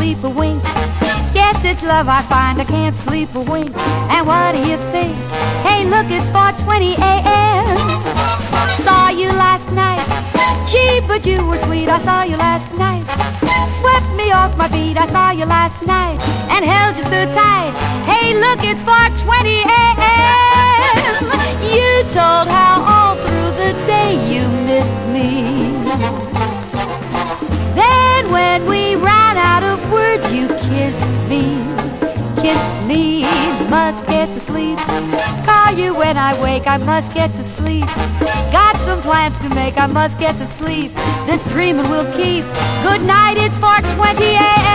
sleep a wink. Guess it's love I find, I can't sleep a wink. And what do you think? Hey, look, it's 4:20 a.m. Saw you last night. Gee, but you were sweet, I saw you last night. Swept me off my feet, I saw you last night. And held you so tight. Hey, look, it's 4:20 a.m. You told how all through the day you missed me. Then when we ran out of words, you kissed me. Kissed me, must get to sleep. Call you when I wake, I must get to sleep. Got some plans to make, I must get to sleep. This dreaming will keep. Good night, it's 4:20 a.m.